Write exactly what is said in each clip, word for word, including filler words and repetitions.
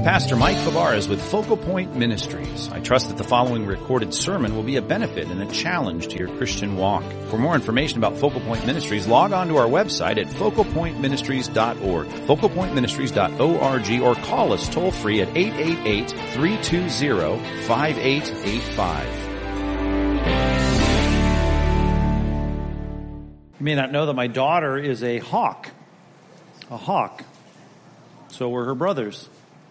Pastor Mike Favarez with Focal Point Ministries. I trust that the following recorded sermon will be a benefit and a challenge to your Christian walk. For more information about Focal Point Ministries, log on to our website at focal point ministries dot org, focal point ministries dot org, or call us toll free at eight eight eight, three two zero, five eight eight five. You may not know that my daughter is a hawk. A hawk. So were her brothers.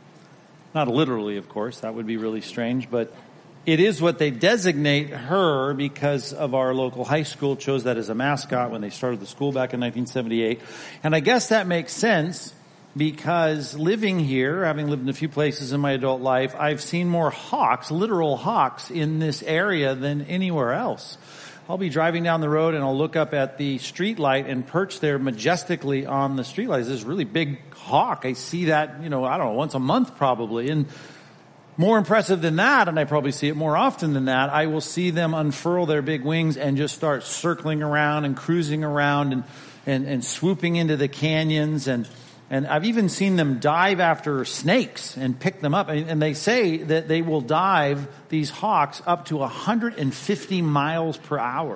Not literally, of course. That would be really strange. But it is what they designate her because of our local high school chose that as a mascot when they started the school back in nineteen seventy-eight. And I guess that makes sense because living here, having lived in a few places in my adult life, I've seen more hawks, literal hawks, in this area than anywhere else. I'll be driving down the road and I'll look up at the street light and perch there majestically on the street light. There's this really big hawk. I see that, you know, I don't know, once a month probably. And more impressive than that, and I probably see it more often than that, I will see them unfurl their big wings and just start circling around and cruising around and, and, and swooping into the canyons. And, and I've even seen them dive after snakes and pick them up. And, and they say that they will dive, these hawks, up to one hundred fifty miles per hour.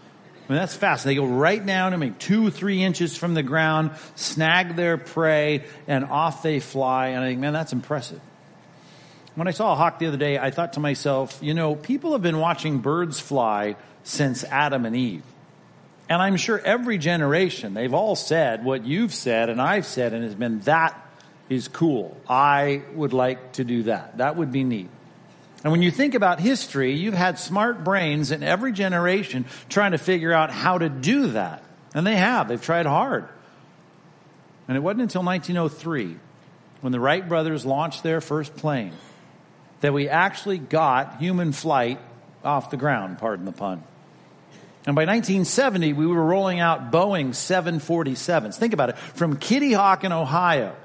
I mean, that's fast. They go right down, I mean, two, three inches from the ground, snag their prey, and off they fly. And I think, man, that's impressive. When I saw a hawk the other day, I thought to myself, you know, people have been watching birds fly since Adam and Eve. And I'm sure every generation, they've all said what you've said and I've said, and has been, that is cool. I would like to do that. That would be neat. And when you think about history, you've had smart brains in every generation trying to figure out how to do that. And they have. They've tried hard. And it wasn't until nineteen oh three, when the Wright brothers launched their first plane, that we actually got human flight off the ground, pardon the pun. And by nineteen seventy, we were rolling out Boeing seven forty-sevens. Think about it. From Kitty Hawk in Ohio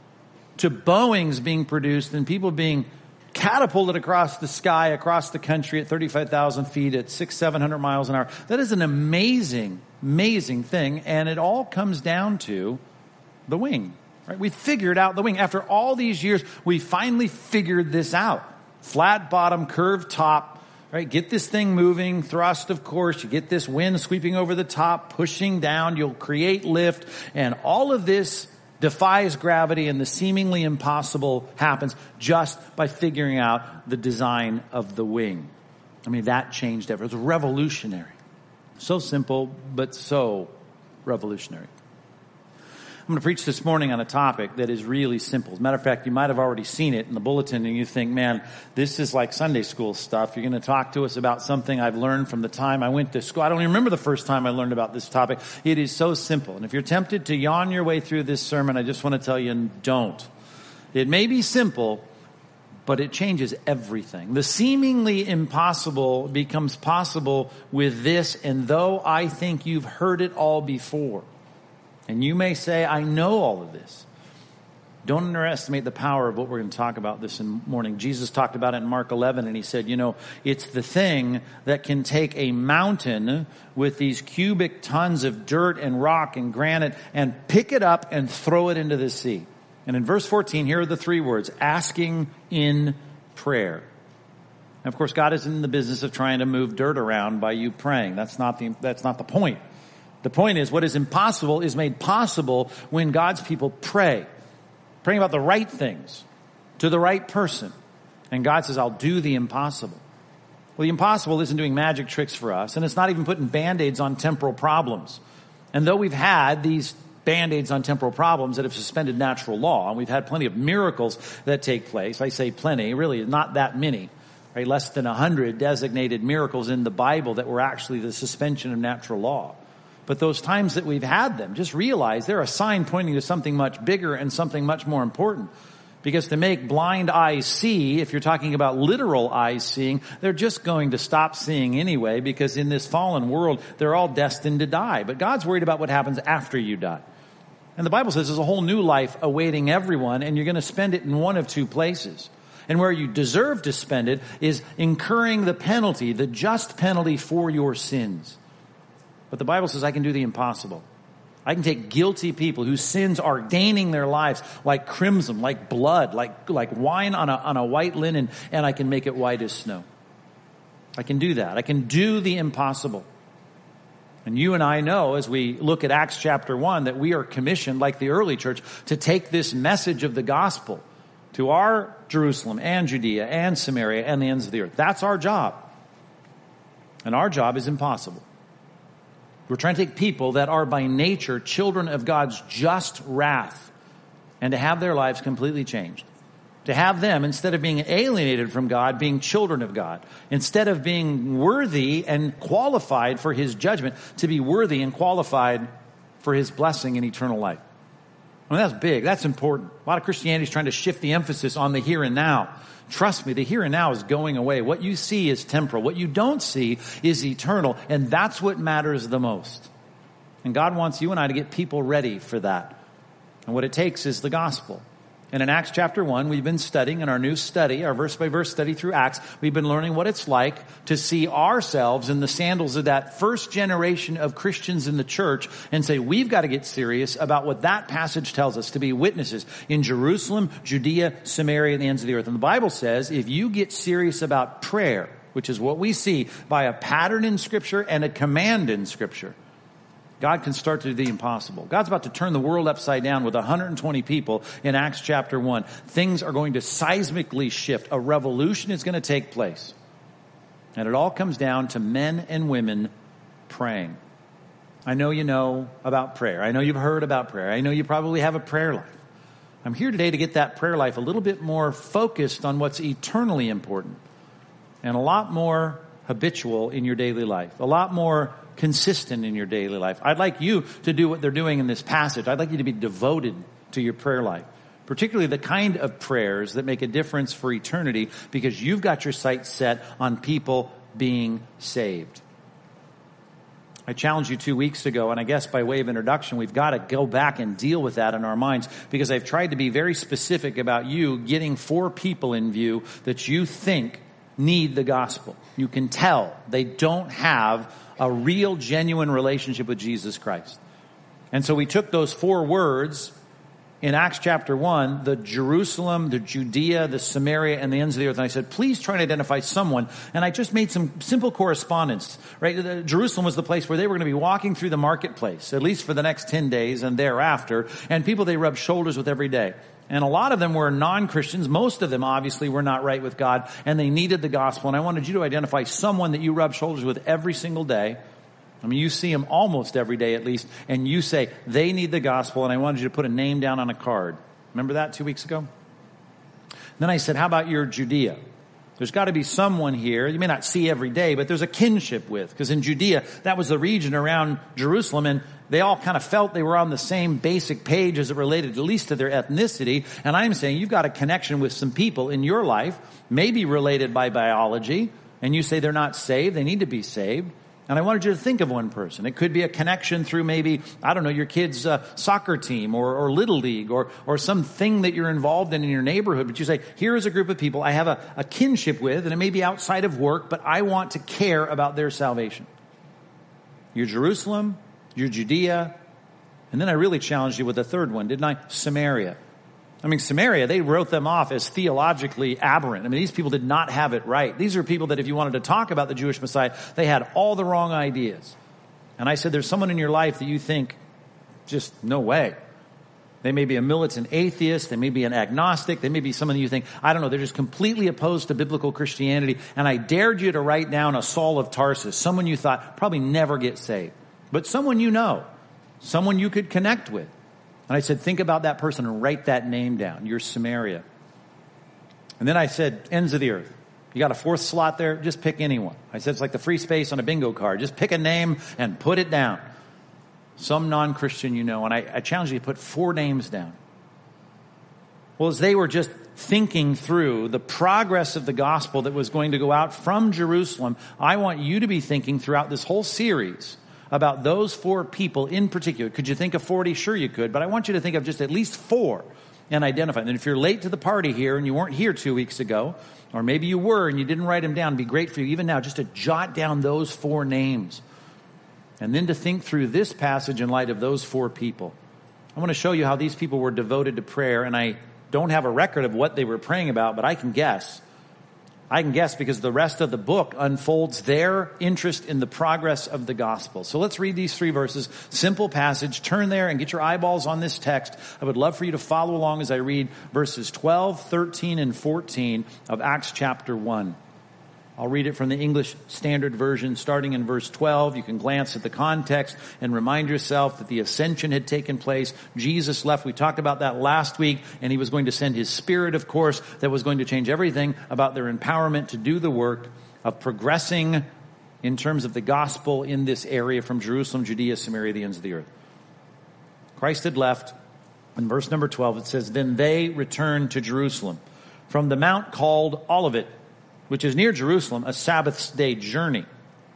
to Boeings being produced and people being catapulted across the sky, across the country at thirty-five thousand feet at six, seven hundred miles an hour. That is an amazing, amazing thing. And it all comes down to the wing, right? We figured out the wing. After all these years, we finally figured this out. Flat bottom, curved top. Right, get this thing moving, thrust, of course. You get this wind sweeping over the top, pushing down. You'll create lift. And all of this defies gravity, and the seemingly impossible happens just by figuring out the design of the wing. I mean, that changed everything. It was revolutionary. So simple, but so revolutionary. I'm going to preach this morning on a topic that is really simple. As a matter of fact, you might have already seen it in the bulletin and you think, man, this is like Sunday school stuff. You're going to talk to us about something I've learned from the time I went to school. I don't even remember the first time I learned about this topic. It is so simple. And if you're tempted to yawn your way through this sermon, I just want to tell you, don't. It may be simple, but it changes everything. The seemingly impossible becomes possible with this, and though I think you've heard it all before, and you may say, I know all of this. Don't underestimate the power of what we're going to talk about this morning. Jesus talked about it in Mark eleven, and he said, you know, it's the thing that can take a mountain with these cubic tons of dirt and rock and granite and pick it up and throw it into the sea. And in verse fourteen, here are the three words, asking in prayer. And of course, God isn't in the business of trying to move dirt around by you praying. That's not the, that's not the point. The point is, what is impossible is made possible when God's people pray. Praying about the right things to the right person. And God says, I'll do the impossible. Well, the impossible isn't doing magic tricks for us, and it's not even putting Band-Aids on temporal problems. And though we've had these Band-Aids on temporal problems that have suspended natural law, and we've had plenty of miracles that take place, I say plenty, really not that many, right? Less than a hundred designated miracles in the Bible that were actually the suspension of natural law. But those times that we've had them, just realize they're a sign pointing to something much bigger and something much more important. Because to make blind eyes see, if you're talking about literal eyes seeing, they're just going to stop seeing anyway, because in this fallen world, they're all destined to die. But God's worried about what happens after you die. And the Bible says there's a whole new life awaiting everyone, and you're going to spend it in one of two places. And where you deserve to spend it is incurring the penalty, the just penalty for your sins. But the Bible says I can do the impossible. I can take guilty people whose sins are staining their lives like crimson, like blood, like, like wine on a, on a white linen, and I can make it white as snow. I can do that. I can do the impossible. And you and I know, as we look at Acts chapter one, that we are commissioned, like the early church, to take this message of the gospel to our Jerusalem and Judea and Samaria and the ends of the earth. That's our job. And our job is impossible. We're trying to take people that are by nature children of God's just wrath and to have their lives completely changed. To have them, instead of being alienated from God, being children of God. Instead of being worthy and qualified for His judgment, to be worthy and qualified for His blessing in eternal life. I mean, that's big. That's important. A lot of Christianity is trying to shift the emphasis on the here and now. Trust me, the here and now is going away. What you see is temporal. What you don't see is eternal. And that's what matters the most. And God wants you and I to get people ready for that. And what it takes is the gospel. And in Acts chapter one, we've been studying in our new study, our verse-by-verse study through Acts, we've been learning what it's like to see ourselves in the sandals of that first generation of Christians in the church and say, we've got to get serious about what that passage tells us, to be witnesses in Jerusalem, Judea, Samaria, and the ends of the earth. And the Bible says, if you get serious about prayer, which is what we see by a pattern in Scripture and a command in Scripture, God can start to do the impossible. God's about to turn the world upside down with one hundred twenty people in Acts chapter one. Things are going to seismically shift. A revolution is going to take place. And it all comes down to men and women praying. I know you know about prayer. I know you've heard about prayer. I know you probably have a prayer life. I'm here today to get that prayer life a little bit more focused on what's eternally important and a lot more habitual in your daily life, a lot more consistent in your daily life. I'd like you to do what they're doing in this passage. I'd like you to be devoted to your prayer life, particularly the kind of prayers that make a difference for eternity, because you've got your sights set on people being saved. I challenged you two weeks ago, and I guess by way of introduction, we've got to go back and deal with that in our minds, because I've tried to be very specific about you getting four people in view that you think need the gospel. You can tell they don't have a real, genuine relationship with Jesus Christ. And so we took those four words in Acts chapter one, the Jerusalem, the Judea, the Samaria, and the ends of the earth. And I said, please try and identify someone. And I just made some simple correspondence, right? Jerusalem was the place where they were going to be walking through the marketplace, at least for the next ten days and thereafter, and people they rubbed shoulders with every day. And a lot of them were non-Christians. Most of them obviously were not right with God, and they needed the gospel. And I wanted you to identify someone that you rub shoulders with every single day. I mean, you see them almost every day at least, and you say, they need the gospel, and I wanted you to put a name down on a card. Remember that two weeks ago? Then I said, how about your Judea? There's got to be someone here you may not see every day, but there's a kinship with. Because in Judea, that was the region around Jerusalem, and they all kind of felt they were on the same basic page as it related at least to their ethnicity. And I'm saying you've got a connection with some people in your life, maybe related by biology, and you say they're not saved, they need to be saved. And I wanted you to think of one person. It could be a connection through maybe, I don't know, your kid's uh, soccer team or, or Little League or, or something that you're involved in in your neighborhood. But you say, here is a group of people I have a, a kinship with, and it may be outside of work, but I want to care about their salvation. Your Jerusalem, your Judea, and then I really challenged you with a third one, didn't I? Samaria. I mean, Samaria, they wrote them off as theologically aberrant. I mean, these people did not have it right. These are people that if you wanted to talk about the Jewish Messiah, they had all the wrong ideas. And I said, there's someone in your life that you think, just no way. They may be a militant atheist. They may be an agnostic. They may be someone that you think, I don't know, they're just completely opposed to biblical Christianity. And I dared you to write down a Saul of Tarsus, someone you thought probably never get saved, but someone you know, someone you could connect with. And I said, think about that person and write that name down. You're Samaria. And then I said, ends of the earth. You got a fourth slot there? Just pick anyone. I said, it's like the free space on a bingo card. Just pick a name and put it down. Some non-Christian you know. And I, I challenge you to put four names down. Well, as they were just thinking through the progress of the gospel that was going to go out from Jerusalem, I want you to be thinking throughout this whole series about those four people in particular. Could you think of forty? Sure you could, but I want you to think of just at least four and identify them. And if you're late to the party here and you weren't here two weeks ago, or maybe you were and you didn't write them down, it'd be great for you even now just to jot down those four names and then to think through this passage in light of those four people. I want to show you how these people were devoted to prayer, and I don't have a record of what they were praying about, but I can guess. I can guess because the rest of the book unfolds their interest in the progress of the gospel. So let's read these three verses. Simple passage. Turn there and get your eyeballs on this text. I would love for you to follow along as I read verses twelve, thirteen, and fourteen of Acts chapter one. I'll read it from the English Standard Version, starting in verse twelve. You can glance at the context and remind yourself that the ascension had taken place. Jesus left. We talked about that last week, and he was going to send his Spirit, of course, that was going to change everything about their empowerment to do the work of progressing in terms of the gospel in this area from Jerusalem, Judea, Samaria, the ends of the earth. Christ had left. In verse number twelve, it says, "Then they returned to Jerusalem from the mount called Olivet, which is near Jerusalem, a Sabbath's day journey.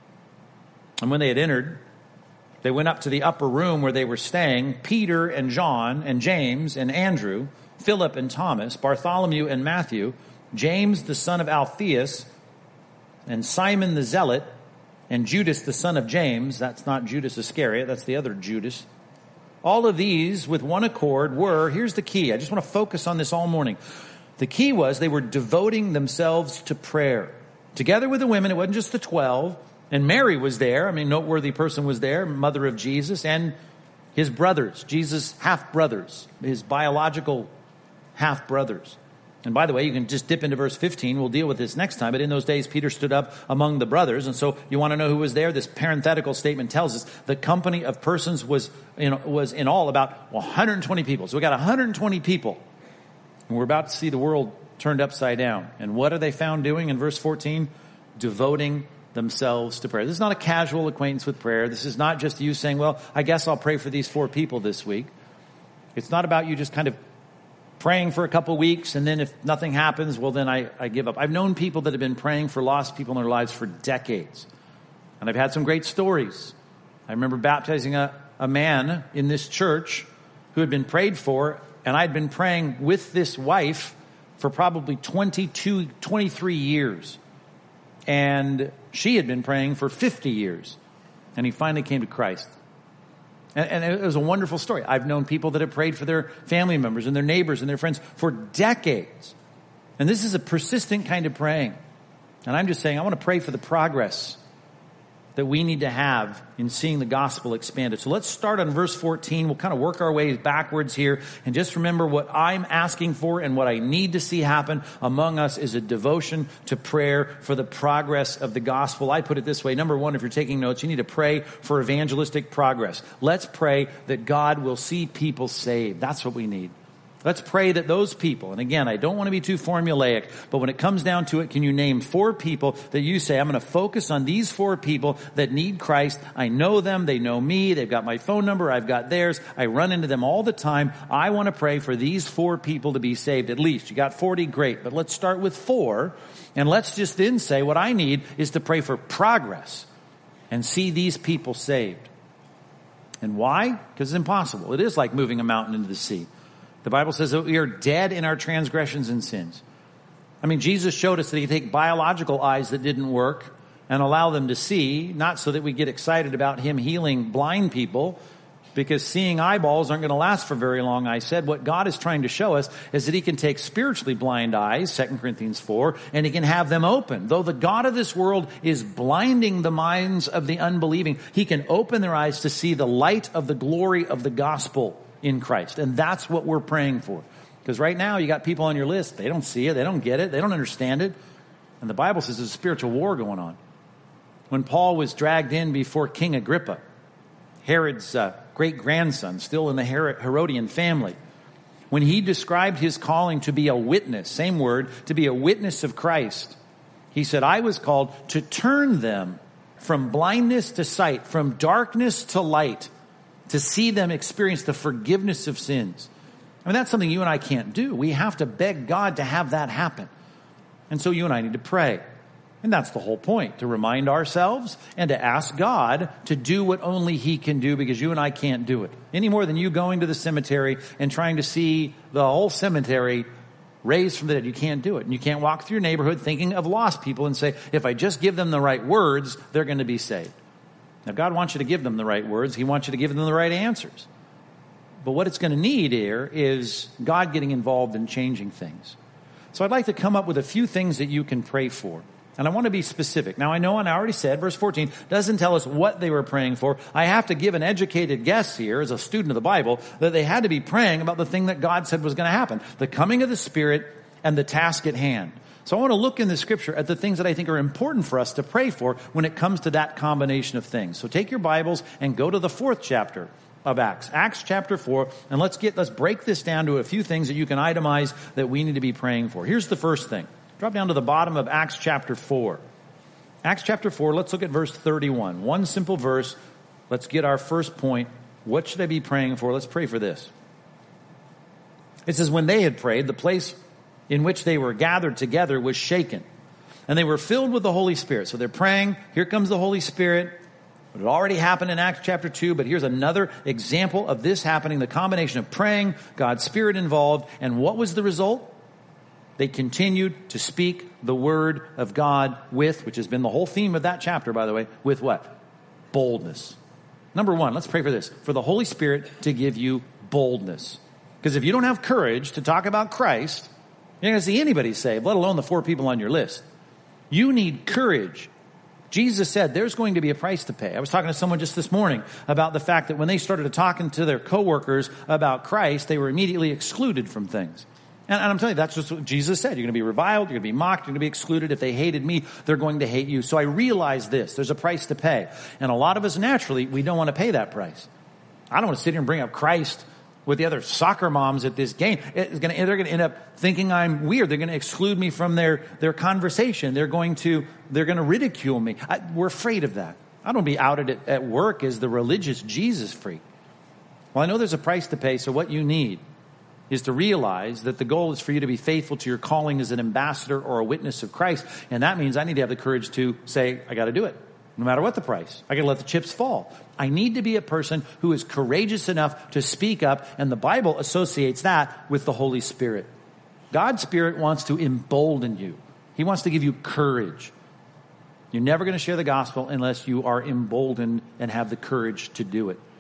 And when they had entered, they went up to the upper room where they were staying, Peter and John and James and Andrew, Philip and Thomas, Bartholomew and Matthew, James the son of Alphaeus, and Simon the Zealot, and Judas the son of James." That's not Judas Iscariot, that's the other Judas. "All of these with one accord were," here's the key, I just want to focus on this all morning. The key was they were devoting themselves to prayer. Together with the women, it wasn't just the twelve. And Mary was there. I mean, noteworthy person was there, mother of Jesus, and his brothers, Jesus' half-brothers, his biological half-brothers. And by the way, you can just dip into verse fifteen. We'll deal with this next time. But in those days, Peter stood up among the brothers. And so you want to know who was there? This parenthetical statement tells us the company of persons was, you know, was in all about one hundred twenty people. So we got one hundred twenty people. And we're about to see the world turned upside down. And what are they found doing in verse fourteen? Devoting themselves to prayer. This is not a casual acquaintance with prayer. This is not just you saying, well, I guess I'll pray for these four people this week. It's not about you just kind of praying for a couple weeks, and then if nothing happens, well, then I, I give up. I've known people that have been praying for lost people in their lives for decades. And I've had some great stories. I remember baptizing a, a man in this church who had been prayed for, and I'd been praying with this wife for probably twenty-two, twenty-three years. And she had been praying for fifty years. And he finally came to Christ. And, and it was a wonderful story. I've known people that have prayed for their family members and their neighbors and their friends for decades. And this is a persistent kind of praying. And I'm just saying, I want to pray for the progress that we need to have in seeing the gospel expanded. So let's start on verse fourteen. We'll kind of work our way backwards here. And just remember what I'm asking for and what I need to see happen among us is a devotion to prayer for the progress of the gospel. I put it this way. Number one, if you're taking notes, you need to pray for evangelistic progress. Let's pray that God will see people saved. That's what we need. Let's pray that those people, and again, I don't want to be too formulaic, but when it comes down to it, can you name four people that you say, I'm going to focus on these four people that need Christ. I know them. They know me. They've got my phone number. I've got theirs. I run into them all the time. I want to pray for these four people to be saved at least. You got forty, great. But let's start with four, and let's just then say what I need is to pray for progress and see these people saved. And why? Because it's impossible. It is like moving a mountain into the sea. The Bible says that we are dead in our transgressions and sins. I mean, Jesus showed us that he could take biological eyes that didn't work and allow them to see, not so that we get excited about him healing blind people, because seeing eyeballs aren't going to last for very long. I said what God is trying to show us is that he can take spiritually blind eyes, Second Corinthians four, and he can have them open. Though the God of this world is blinding the minds of the unbelieving, he can open their eyes to see the light of the glory of the gospel in Christ. And that's what we're praying for. Because right now you got people on your list, they don't see it, they don't get it, they don't understand it. And the Bible says there's a spiritual war going on. When Paul was dragged in before King Agrippa, Herod's uh, great-grandson, still in the Herodian family, when he described his calling to be a witness, same word, to be a witness of Christ, he said, I was called to turn them from blindness to sight, from darkness to light, to see them experience the forgiveness of sins. I mean, that's something you and I can't do. We have to beg God to have that happen. And so you and I need to pray. And that's the whole point, to remind ourselves and to ask God to do what only he can do, because you and I can't do it. Any more than you going to the cemetery and trying to see the whole cemetery raised from the dead. You can't do it. And you can't walk through your neighborhood thinking of lost people and say, if I just give them the right words, they're going to be saved. Now, God wants you to give them the right words. He wants you to give them the right answers. But what it's going to need here is God getting involved in changing things. So I'd like to come up with a few things that you can pray for. And I want to be specific. Now, I know, and I already said, verse fourteen doesn't tell us what they were praying for. I have to give an educated guess here, as a student of the Bible, that they had to be praying about the thing that God said was going to happen, the coming of the Spirit and the task at hand. So I want to look in the Scripture at the things that I think are important for us to pray for when it comes to that combination of things. So take your Bibles and go to the fourth chapter of Acts, Acts chapter four, and let's get let's break this down to a few things that you can itemize that we need to be praying for. Here's the first thing. Drop down to the bottom of Acts chapter four. Acts chapter four, let's look at verse thirty-one. One simple verse. Let's get our first point. What should I be praying for? Let's pray for this. It says, when they had prayed, the place in which they were gathered together was shaken, and they were filled with the Holy Spirit. So they're praying. Here comes the Holy Spirit. It already happened in Acts chapter two, but here's another example of this happening, the combination of praying, God's Spirit involved, and what was the result? They continued to speak the word of God with, which has been the whole theme of that chapter, by the way, with what? Boldness. Number one, let's pray for this, for the Holy Spirit to give you boldness. Because if you don't have courage to talk about Christ, you're not going to see anybody saved, let alone the four people on your list. You need courage. Jesus said there's going to be a price to pay. I was talking to someone just this morning about the fact that when they started talking to their coworkers about Christ, they were immediately excluded from things. And, and I'm telling you, that's just what Jesus said. You're going to be reviled, you're going to be mocked, you're going to be excluded. If they hated me, they're going to hate you. So I realize this. There's a price to pay. And a lot of us, naturally, we don't want to pay that price. I don't want to sit here and bring up Christ with the other soccer moms at this game. It's going to, they're going to end up thinking I'm weird. They're going to exclude me from their, their conversation. They're going to, they're going to ridicule me. I, we're afraid of that. I don't be outed at, at work as the religious Jesus freak. Well, I know there's a price to pay, so what you need is to realize that the goal is for you to be faithful to your calling as an ambassador or a witness of Christ. And that means I need to have the courage to say, I got to do it, no matter what the price. I got to let the chips fall. I need to be a person who is courageous enough to speak up, and the Bible associates that with the Holy Spirit. God's Spirit wants to embolden you. He wants to give you courage. You're never going to share the gospel unless you are emboldened and have the courage to do it.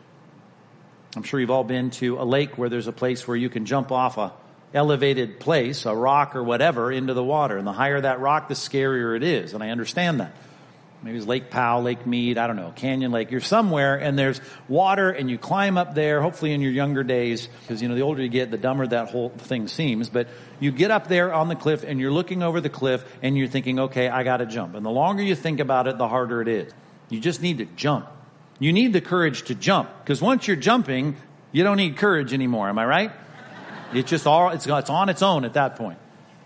I'm sure you've all been to a lake where there's a place where you can jump off a elevated place, a rock or whatever, into the water. And the higher that rock, the scarier it is. And I understand that. Maybe it's Lake Powell, Lake Mead, I don't know, Canyon Lake. You're somewhere and there's water and you climb up there, hopefully in your younger days, because, you know, the older you get, the dumber that whole thing seems. But you get up there on the cliff and you're looking over the cliff and you're thinking, okay, I got to jump. And the longer you think about it, the harder it is. You just need to jump. You need the courage to jump, because once you're jumping, you don't need courage anymore. Am I right? It's just all, it's, it's on its own at that point.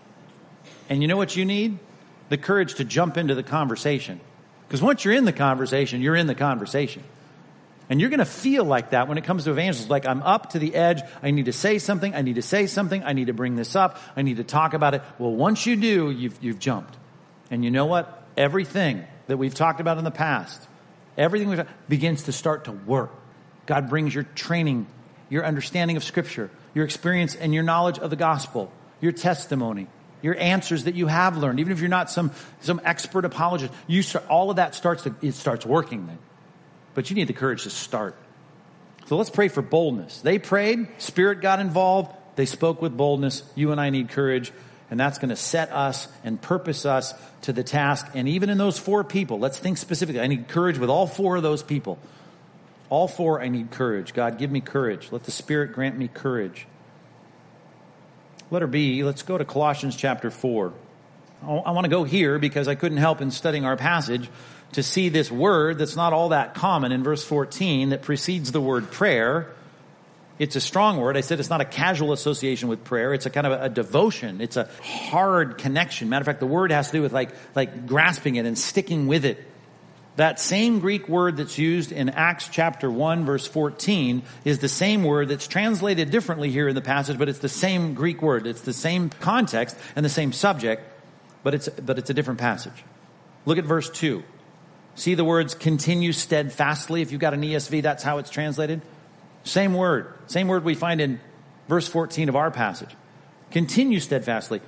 And you know what you need? The courage to jump into the conversation. Because once you're in the conversation, you're in the conversation. And you're going to feel like that when it comes to evangelism. Like, I'm up to the edge. I need to say something. I need to say something. I need to bring this up. I need to talk about it. Well, once you do, you've, you've jumped. And you know what? Everything that we've talked about in the past, everything we've begins to start to work. God brings your training, your understanding of Scripture, your experience and your knowledge of the gospel, your testimony, your answers that you have learned. Even if you're not some, some expert apologist, you start, all of that starts to, it starts working then. But you need the courage to start. So let's pray for boldness. They prayed, Spirit got involved, they spoke with boldness. You and I need courage. And that's going to set us and purpose us to the task. And even in those four people, let's think specifically. I need courage with all four of those people. All four, I need courage. God, give me courage. Let the Spirit grant me courage. Letter B, let's go to Colossians chapter four. I want to go here because I couldn't help in studying our passage to see this word that's not all that common in verse fourteen that precedes the word prayer. It's a strong word. I said it's not a casual association with prayer. It's a kind of a, a devotion. It's a hard connection. Matter of fact, the word has to do with like, like grasping it and sticking with it. That same Greek word that's used in Acts chapter one, verse fourteen, is the same word that's translated differently here in the passage, but it's the same Greek word. It's the same context and the same subject, but it's, but it's a different passage. Look at verse two. See the words continue steadfastly. If you've got an E S V, that's how it's translated. Same word. Same word we find in verse fourteen of our passage. Continue steadfastly.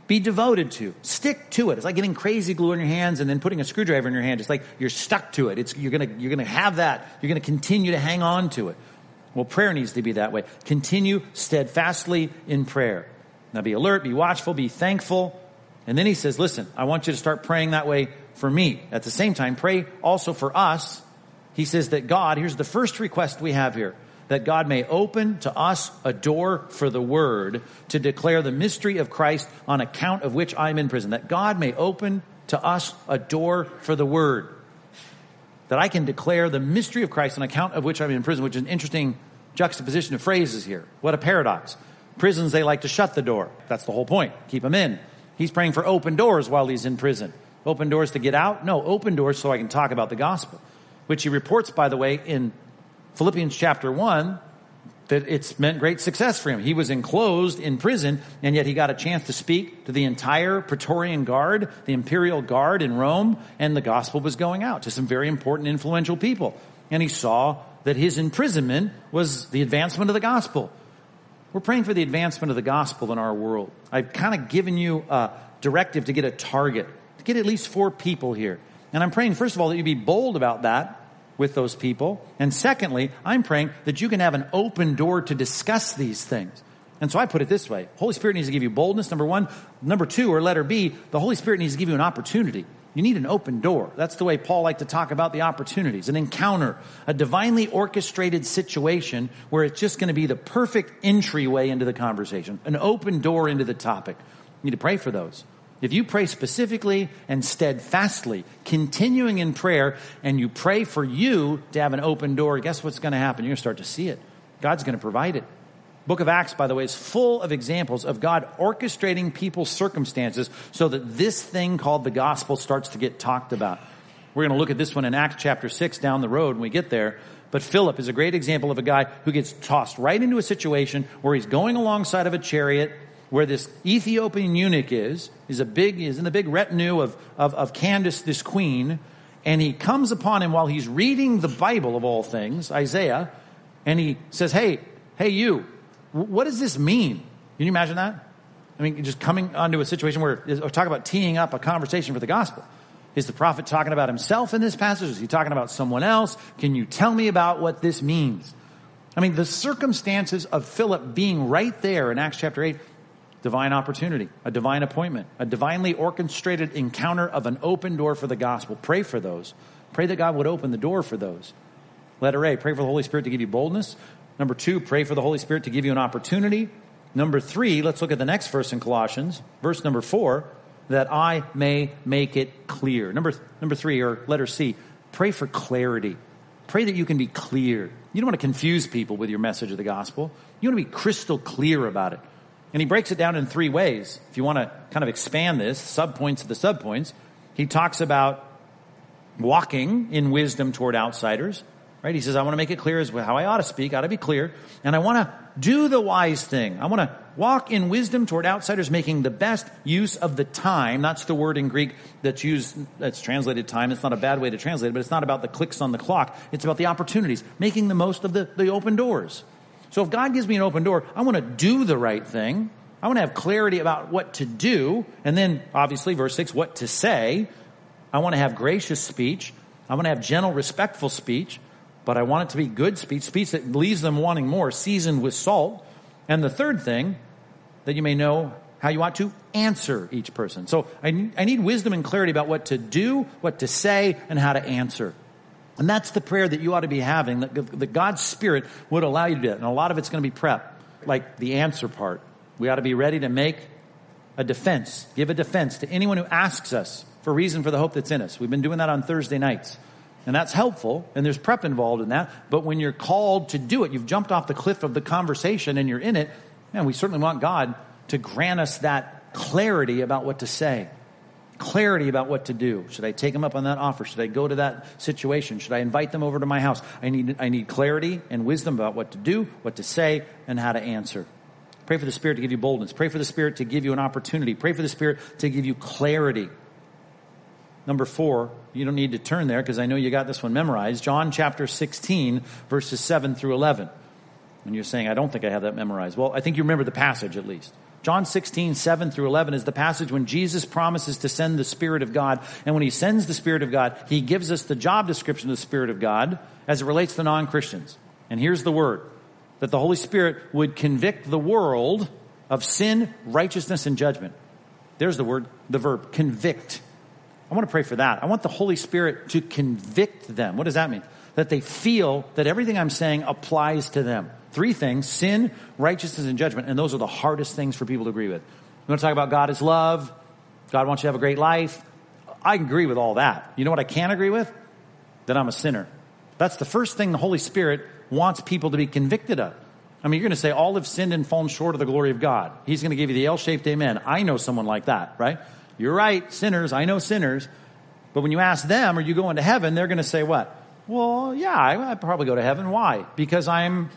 Be devoted to. Stick to it. It's like getting crazy glue in your hands and then putting a screwdriver in your hand. It's like you're stuck to it. It's, you're gonna, you're gonna have that. You're gonna continue to hang on to it. Well, prayer needs to be that way. Continue steadfastly in prayer. Now be alert, be watchful, be thankful. And then he says, listen, I want you to start praying that way for me. At the same time, pray also for us. He says that God, here's the first request we have here, that God may open to us a door for the word to declare the mystery of Christ, on account of which I'm in prison. That God may open to us a door for the word, that I can declare the mystery of Christ on account of which I'm in prison, which is an interesting juxtaposition of phrases here. What a paradox. Prisons, they like to shut the door. That's the whole point. Keep them in. He's praying for open doors while he's in prison. Open doors to get out? No, open doors so I can talk about the gospel, which he reports, by the way, in Philippians chapter one, that it's meant great success for him. He was enclosed in prison, and yet he got a chance to speak to the entire Praetorian Guard, the imperial guard in Rome, and the gospel was going out to some very important, influential people. And he saw that his imprisonment was the advancement of the gospel. We're praying for the advancement of the gospel in our world. I've kind of given you a directive to get a target, to get at least four people here. And I'm praying, first of all, that you be bold about that with those people. And secondly, I'm praying that you can have an open door to discuss these things. And so I put it this way. Holy Spirit needs to give you boldness, number one. Number two, or letter B, the Holy Spirit needs to give you an opportunity. You need an open door. That's the way Paul liked to talk about the opportunities. An encounter, a divinely orchestrated situation where it's just going to be the perfect entryway into the conversation. An open door into the topic. You need to pray for those. If you pray specifically and steadfastly, continuing in prayer, and you pray for you to have an open door, guess what's going to happen? You're going to start to see it. God's going to provide it. Book of Acts, by the way, is full of examples of God orchestrating people's circumstances so that this thing called the gospel starts to get talked about. We're going to look at this one in Acts chapter six down the road when we get there. But Philip is a great example of a guy who gets tossed right into a situation where he's going alongside of a chariot, where this Ethiopian eunuch is, is a big, is in the big retinue of, of, of Candace, this queen, and he comes upon him while he's reading the Bible of all things, Isaiah, and he says, hey, hey you, what does this mean? Can you imagine that? I mean, just coming onto a situation where, or talk about teeing up a conversation for the gospel. Is the prophet talking about himself in this passage? Is he talking about someone else? Can you tell me about what this means? I mean, the circumstances of Philip being right there in Acts chapter eight, divine opportunity, a divine appointment, a divinely orchestrated encounter of an open door for the gospel. Pray for those. Pray that God would open the door for those. Letter A, pray for the Holy Spirit to give you boldness. Number two, pray for the Holy Spirit to give you an opportunity. Number three, let's look at the next verse in Colossians, verse number four, that I may make it clear. Number, number three, or letter C, pray for clarity. Pray that you can be clear. You don't want to confuse people with your message of the gospel. You want to be crystal clear about it. And he breaks it down in three ways. If you want to kind of expand this, subpoints of the subpoints, he talks about walking in wisdom toward outsiders, right? He says, I want to make it clear as how I ought to speak, I ought to be clear, and I want to do the wise thing. I want to walk in wisdom toward outsiders, making the best use of the time. That's the word in Greek that's used, that's translated time. It's not a bad way to translate it, but it's not about the clicks on the clock. It's about the opportunities, making the most of the, the open doors. So if God gives me an open door, I want to do the right thing. I want to have clarity about what to do. And then, obviously, verse six, what to say. I want to have gracious speech. I want to have gentle, respectful speech. But I want it to be good speech, speech that leaves them wanting more, seasoned with salt. And the third thing, that you may know how you ought to answer each person. So I, I need wisdom and clarity about what to do, what to say, and how to answer. And that's the prayer that you ought to be having, that, that God's Spirit would allow you to do it. And a lot of it's going to be prep, like the answer part. We ought to be ready to make a defense, give a defense to anyone who asks us for a reason for the hope that's in us. We've been doing that on Thursday nights. And that's helpful, and there's prep involved in that. But when you're called to do it, you've jumped off the cliff of the conversation and you're in it, man, we certainly want God to grant us that clarity about what to say. Clarity about what to do. Should I take them up on that offer? Should I go to that situation? Should I invite them over to my house? I need I need clarity and wisdom about what to do, what to say, and how to answer. Pray for the Spirit to give you boldness. Pray for the Spirit to give you an opportunity. Pray for the Spirit to give you clarity. Number four, you don't need to turn there because I know you got this one memorized. John chapter sixteen, verses seven through eleven. And you're saying, I don't think I have that memorized. Well, I think you remember the passage at least. John sixteen, seven through eleven is the passage when Jesus promises to send the Spirit of God. And when he sends the Spirit of God, he gives us the job description of the Spirit of God as it relates to non-Christians. And here's the word, that the Holy Spirit would convict the world of sin, righteousness, and judgment. There's the word, the verb, convict. I want to pray for that. I want the Holy Spirit to convict them. What does that mean? That they feel that everything I'm saying applies to them. Three things: sin, righteousness, and judgment. And those are the hardest things for people to agree with. You want to talk about God is love? God wants you to have a great life? I agree with all that. You know what I can't agree with? That I'm a sinner. That's the first thing the Holy Spirit wants people to be convicted of. I mean, you're going to say, all have sinned and fallen short of the glory of God. He's going to give you the L-shaped amen. I know someone like that, right? You're right, sinners. I know sinners. But when you ask them, are you going to heaven? They're going to say what? Well, yeah, I, I'd probably go to heaven. Why? Because I'm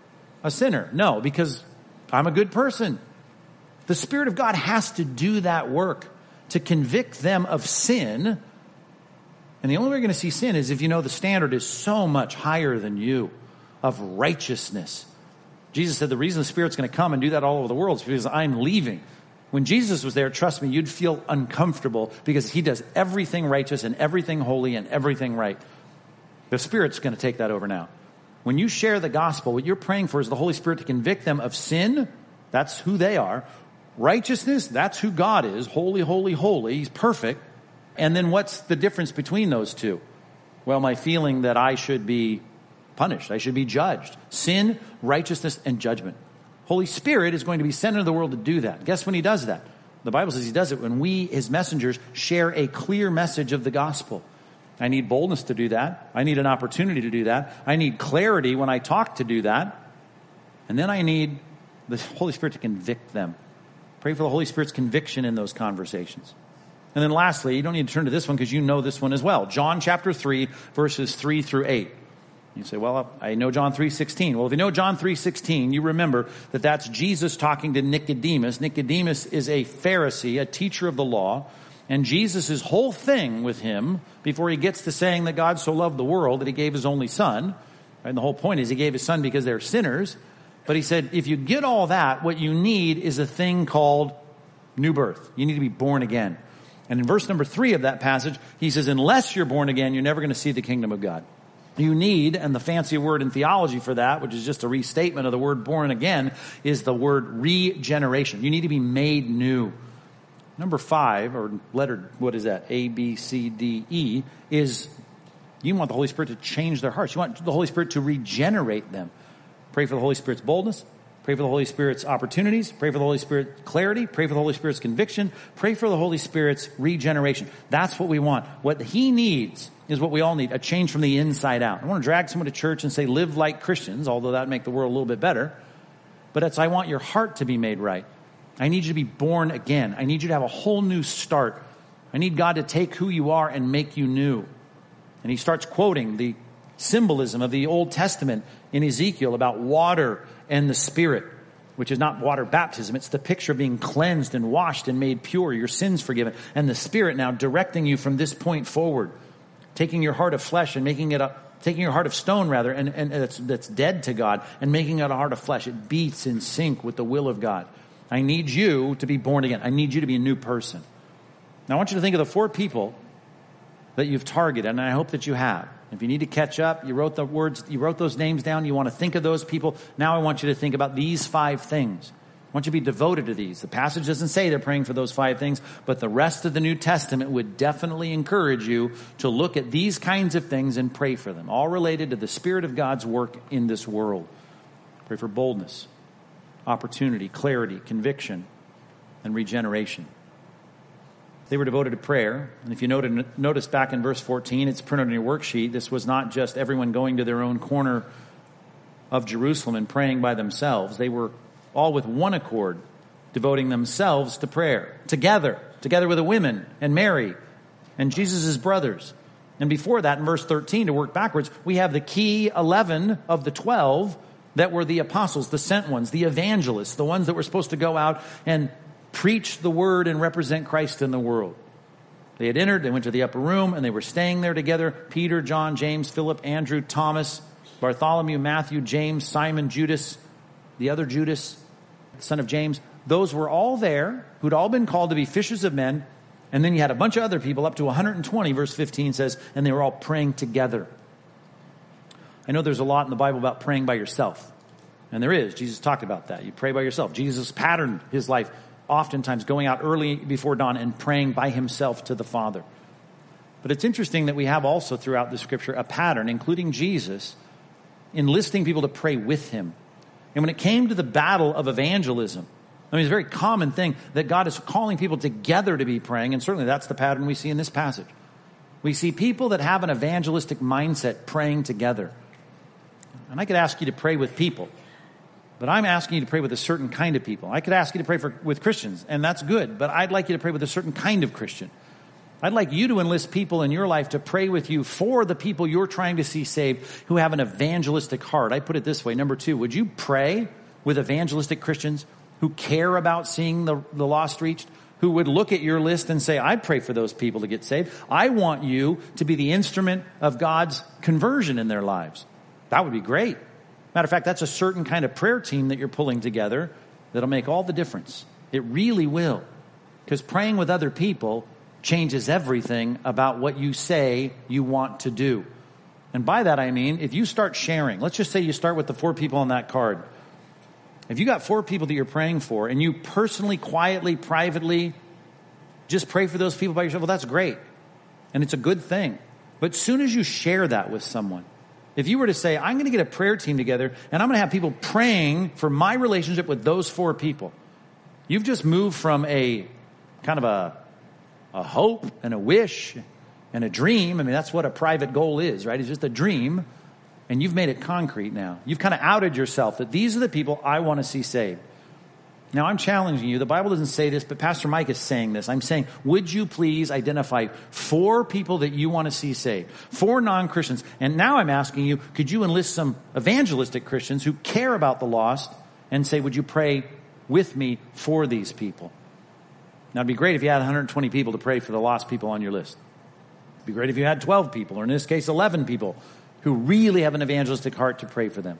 a sinner. No, because I'm a good person. The Spirit of God has to do that work to convict them of sin. And the only way you're going to see sin is if you know the standard is so much higher than you of righteousness. Jesus said the reason the Spirit's going to come and do that all over the world is because I'm leaving. When Jesus was there, trust me, you'd feel uncomfortable because he does everything righteous and everything holy and everything right. The Spirit's going to take that over now. When you share the gospel, what you're praying for is the Holy Spirit to convict them of sin. That's who they are. Righteousness, that's who God is. Holy, holy, holy. He's perfect. And then what's the difference between those two? Well, my feeling that I should be punished. I should be judged. Sin, righteousness, and judgment. Holy Spirit is going to be sent into the world to do that. Guess when he does that? The Bible says he does it when we, his messengers, share a clear message of the gospel. I need boldness to do that. I need an opportunity to do that. I need clarity when I talk to do that. And then I need the Holy Spirit to convict them. Pray for the Holy Spirit's conviction in those conversations. And then lastly, you don't need to turn to this one because you know this one as well. John chapter three, verses three through eight. You say, well, I know John three sixteen. Well, if you know John three sixteen, you remember that that's Jesus talking to Nicodemus. Nicodemus is a Pharisee, a teacher of the law. And Jesus' whole thing with him, before he gets to saying that God so loved the world that he gave his only son, and the whole point is he gave his son because they're sinners. But he said, if you get all that, what you need is a thing called new birth. You need to be born again. And in verse number three of that passage, he says, unless you're born again, you're never going to see the kingdom of God. You need, and the fancy word in theology for that, which is just a restatement of the word born again, is the word regeneration. You need to be made new. Number five, or letter, what is that? A, B, C, D, E, is you want the Holy Spirit to change their hearts. You want the Holy Spirit to regenerate them. Pray for the Holy Spirit's boldness. Pray for the Holy Spirit's opportunities. Pray for the Holy Spirit's clarity. Pray for the Holy Spirit's conviction. Pray for the Holy Spirit's regeneration. That's what we want. What he needs is what we all need, a change from the inside out. I want to drag someone to church and say, live like Christians, although that would make the world a little bit better. But it's, I want your heart to be made right. I need you to be born again. I need you to have a whole new start. I need God to take who you are and make you new. And he starts quoting the symbolism of the Old Testament in Ezekiel about water and the Spirit, which is not water baptism. It's the picture of being cleansed and washed and made pure, your sins forgiven, and the Spirit now directing you from this point forward, taking your heart of flesh and making it a, taking your heart of stone rather, and, and that's, that's dead to God, and making it a heart of flesh. It beats in sync with the will of God. I need you to be born again. I need you to be a new person. Now I want you to think of the four people that you've targeted, and I hope that you have. If you need to catch up, you wrote the words, you wrote those names down, you want to think of those people. Now I want you to think about these five things. I want you to be devoted to these. The passage doesn't say they're praying for those five things, but the rest of the New Testament would definitely encourage you to look at these kinds of things and pray for them, all related to the Spirit of God's work in this world. Pray for boldness, opportunity, clarity, conviction, and regeneration. They were devoted to prayer. And if you noted, notice back in verse fourteen, it's printed on your worksheet. This was not just everyone going to their own corner of Jerusalem and praying by themselves. They were all with one accord, devoting themselves to prayer. Together, together with the women and Mary and Jesus' brothers. And before that, in verse thirteen, to work backwards, we have the key eleven of the twelve that were the apostles, the sent ones, the evangelists, the ones that were supposed to go out and preach the word and represent Christ in the world. They had entered, they went to the upper room, and they were staying there together. Peter, John, James, Philip, Andrew, Thomas, Bartholomew, Matthew, James, Simon, Judas, the other Judas, son of James, those were all there, who'd all been called to be fishers of men. And then you had a bunch of other people, up to one hundred twenty, verse fifteen says, and they were all praying together. I know there's a lot in the Bible about praying by yourself. And there is. Jesus talked about that. You pray by yourself. Jesus patterned his life oftentimes going out early before dawn and praying by himself to the Father. But it's interesting that we have also throughout the Scripture a pattern, including Jesus, enlisting people to pray with him. And when it came to the battle of evangelism, I mean, it's a very common thing that God is calling people together to be praying, and certainly that's the pattern we see in this passage. We see people that have an evangelistic mindset praying together. And I could ask you to pray with people, but I'm asking you to pray with a certain kind of people. I could ask you to pray for, with Christians, and that's good, but I'd like you to pray with a certain kind of Christian. I'd like you to enlist people in your life to pray with you for the people you're trying to see saved who have an evangelistic heart. I put it this way. Number two, would you pray with evangelistic Christians who care about seeing the, the lost reached, who would look at your list and say, I'd pray for those people to get saved. I want you to be the instrument of God's conversion in their lives. That would be great. Matter of fact, that's a certain kind of prayer team that you're pulling together that'll make all the difference. It really will. Because praying with other people changes everything about what you say you want to do. And by that I mean, if you start sharing, let's just say you start with the four people on that card. If you got four people that you're praying for and you personally, quietly, privately just pray for those people by yourself, well, that's great. And it's a good thing. But as soon as you share that with someone, if you were to say, I'm going to get a prayer team together and I'm going to have people praying for my relationship with those four people, you've just moved from a kind of a, a hope and a wish and a dream. I mean, that's what a private goal is, right? It's just a dream. And you've made it concrete now. You've kind of outed yourself that these are the people I want to see saved. Now, I'm challenging you. The Bible doesn't say this, but Pastor Mike is saying this. I'm saying, would you please identify four people that you want to see saved? Four non-Christians. And now I'm asking you, could you enlist some evangelistic Christians who care about the lost and say, would you pray with me for these people? Now, it'd be great if you had one hundred twenty people to pray for the lost people on your list. It'd be great if you had twelve people, or in this case, eleven people who really have an evangelistic heart to pray for them.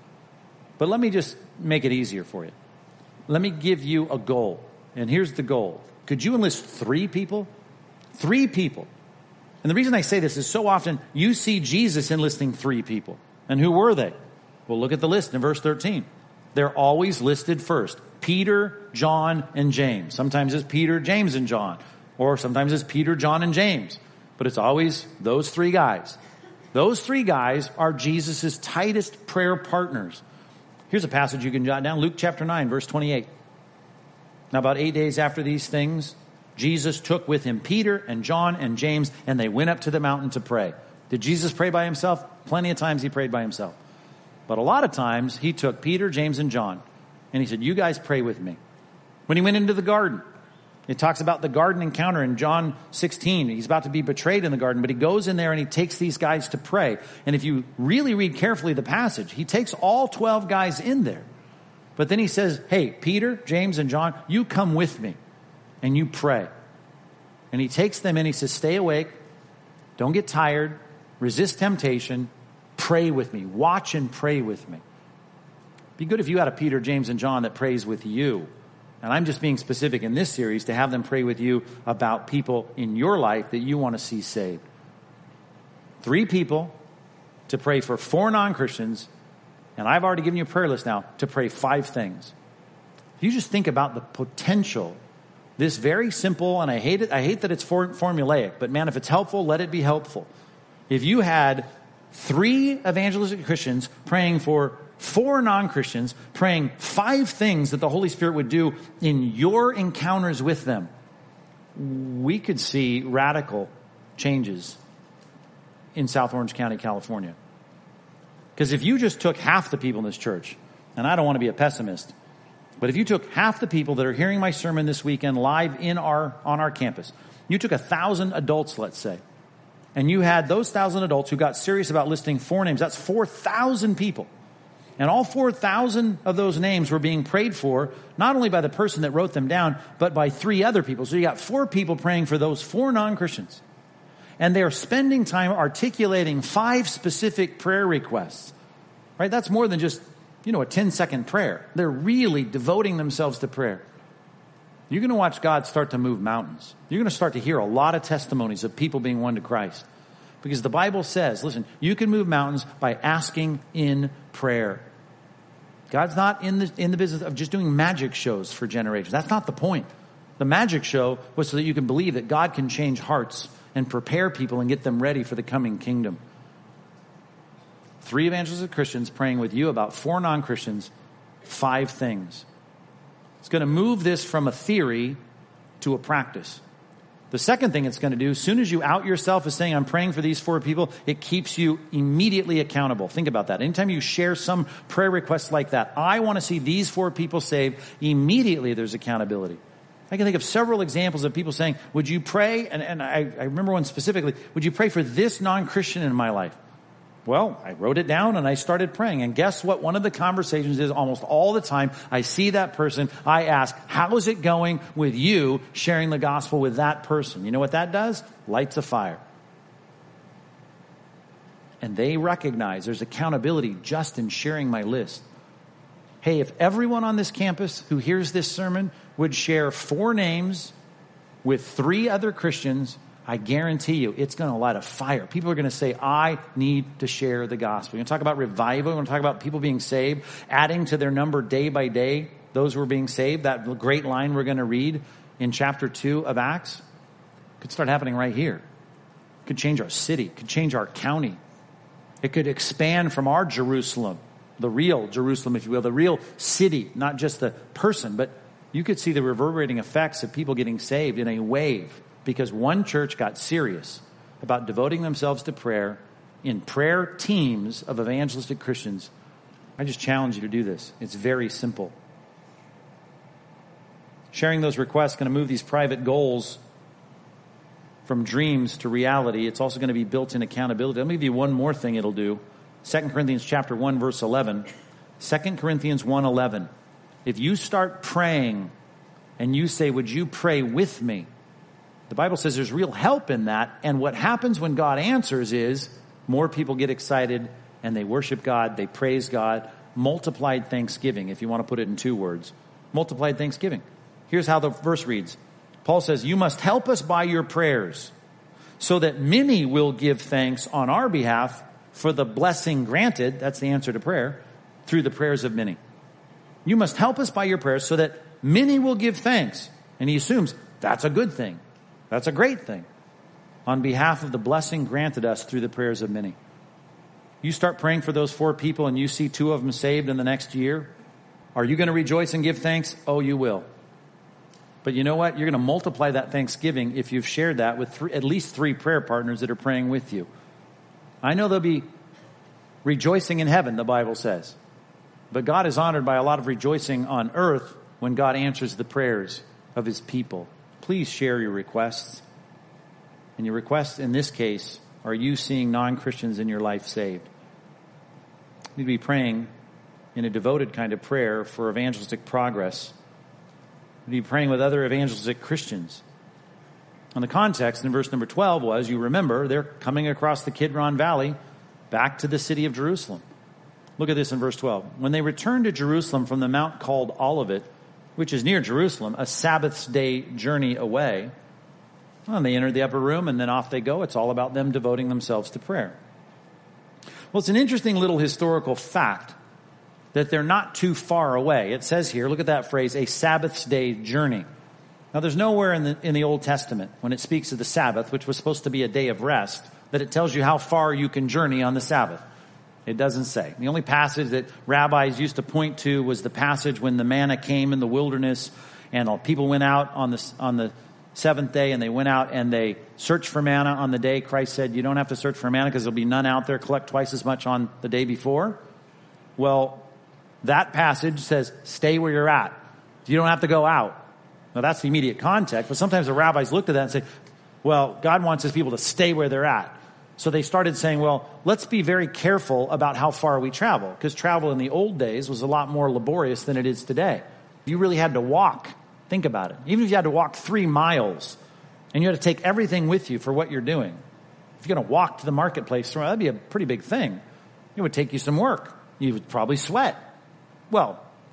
But let me just make it easier for you. Let me give you a goal. And here's the goal. Could you enlist three people? Three people. And the reason I say this is so often you see Jesus enlisting three people. And who were they? Well, look at the list in verse thirteen. They're always listed first. Peter, John, and James. Sometimes it's Peter, James, and John. Or sometimes it's Peter, John, and James. But it's always those three guys. Those three guys are Jesus' tightest prayer partners. Here's a passage you can jot down. Luke chapter nine, verse twenty-eight. Now, about eight days after these things, Jesus took with him Peter and John and James, and they went up to the mountain to pray. Did Jesus pray by himself? Plenty of times he prayed by himself. But a lot of times he took Peter, James, and John, and he said, you guys pray with me. When he went into the garden, it talks about the garden encounter in John sixteen. He's about to be betrayed in the garden, but he goes in there and he takes these guys to pray. And if you really read carefully the passage, he takes all twelve guys in there. But then he says, hey, Peter, James, and John, you come with me and you pray. And he takes them in. He says, stay awake. Don't get tired. Resist temptation. Pray with me. Watch and pray with me. It'd be good if you had a Peter, James, and John that prays with you. And I'm just being specific in this series to have them pray with you about people in your life that you want to see saved. Three people to pray for four non-Christians, and I've already given you a prayer list now to pray five things. If you just think about the potential, this very simple, and I hate it, I hate that it's for, formulaic, but man, if it's helpful, let it be helpful. If you had three evangelistic Christians praying for four non-Christians, praying five things that the Holy Spirit would do in your encounters with them, we could see radical changes in South Orange County, California. Because if you just took half the people in this church, and I don't want to be a pessimist, but if you took half the people that are hearing my sermon this weekend live in our on our campus, you took a thousand adults, let's say, and you had those thousand adults who got serious about listing four names, that's four thousand people. And all four thousand of those names were being prayed for, not only by the person that wrote them down, but by three other people. So you got four people praying for those four non-Christians. And they're spending time articulating five specific prayer requests. Right? That's more than just, you know, a ten-second prayer. They're really devoting themselves to prayer. You're going to watch God start to move mountains. You're going to start to hear a lot of testimonies of people being won to Christ. Because the Bible says, listen, you can move mountains by asking in prayer. God's not in the, in the business of just doing magic shows for generations. That's not the point. The magic show was so that you can believe that God can change hearts and prepare people and get them ready for the coming kingdom. Three evangelistic Christians praying with you about four non-Christians, five things. It's going to move this from a theory to a practice. The second thing it's going to do, as soon as you out yourself as saying, I'm praying for these four people, it keeps you immediately accountable. Think about that. Anytime you share some prayer request like that, I want to see these four people saved, immediately there's accountability. I can think of several examples of people saying, would you pray? And, and I, I remember one specifically, would you pray for this non-Christian in my life? Well, I wrote it down and I started praying. And guess what? One of the conversations is almost all the time I see that person, I ask, how is it going with you sharing the gospel with that person? You know what that does? Lights a fire. And they recognize there's accountability just in sharing my list. Hey, if everyone on this campus who hears this sermon would share four names with three other Christians, I guarantee you it's going to light a fire. People are going to say, I need to share the gospel. We're going to talk about revival. We're going to talk about people being saved, adding to their number day by day, those who are being saved. That great line we're going to read in chapter two of Acts could start happening right here. It could change our city. It could change our county. It could expand from our Jerusalem, the real Jerusalem, if you will, the real city, not just the person, but you could see the reverberating effects of people getting saved in a wave. Because one church got serious about devoting themselves to prayer in prayer teams of evangelistic Christians. I just challenge you to do this. It's very simple. Sharing those requests is going to move these private goals from dreams to reality. It's also going to be built in accountability. Let me give you one more thing it'll do. Second Corinthians chapter one, verse eleven. Second Corinthians one eleven. If you start praying and you say, would you pray with me? The Bible says there's real help in that. And what happens when God answers is more people get excited and they worship God. They praise God. Multiplied thanksgiving, if you want to put it in two words. Multiplied thanksgiving. Here's how the verse reads. Paul says, you must help us by your prayers so that many will give thanks on our behalf for the blessing granted. That's the answer to prayer. Through the prayers of many. You must help us by your prayers so that many will give thanks. And he assumes that's a good thing. That's a great thing. On behalf of the blessing granted us through the prayers of many. You start praying for those four people and you see two of them saved in the next year. Are you going to rejoice and give thanks? Oh, you will. But you know what? You're going to multiply that thanksgiving if you've shared that with three, at least three prayer partners that are praying with you. I know there'll be rejoicing in heaven, the Bible says. But God is honored by a lot of rejoicing on earth when God answers the prayers of his people. Please share your requests. And your requests in this case, are you seeing non-Christians in your life saved? You need to be praying in a devoted kind of prayer for evangelistic progress. You need to be praying with other evangelistic Christians. And the context in verse number twelve was, you remember, they're coming across the Kidron Valley back to the city of Jerusalem. Look at this in verse twelve. When they returned to Jerusalem from the mount called Olivet, which is near Jerusalem, a Sabbath's day journey away. Well, and they entered the upper room, and then off they go. It's all about them devoting themselves to prayer. Well, it's an interesting little historical fact that they're not too far away. It says here, look at that phrase, a Sabbath's day journey. Now, there's nowhere in the, in the Old Testament, when it speaks of the Sabbath, which was supposed to be a day of rest, that it tells you how far you can journey on the Sabbath. It doesn't say. The only passage that rabbis used to point to was the passage when the manna came in the wilderness and all people went out on the, on the seventh day and they went out and they searched for manna on the day. Christ said, you don't have to search for manna because there'll be none out there. Collect twice as much on the day before. Well, that passage says, stay where you're at. You don't have to go out. Now that's the immediate context, but sometimes the rabbis looked at that and say, well, God wants his people to stay where they're at. So they started saying, well, let's be very careful about how far we travel, because travel in the old days was a lot more laborious than it is today. You really had to walk. Think about it. Even if you had to walk three miles and you had to take everything with you for what you're doing. If you're going to walk to the marketplace, that'd be a pretty big thing. It would take you some work. You would probably sweat. Well,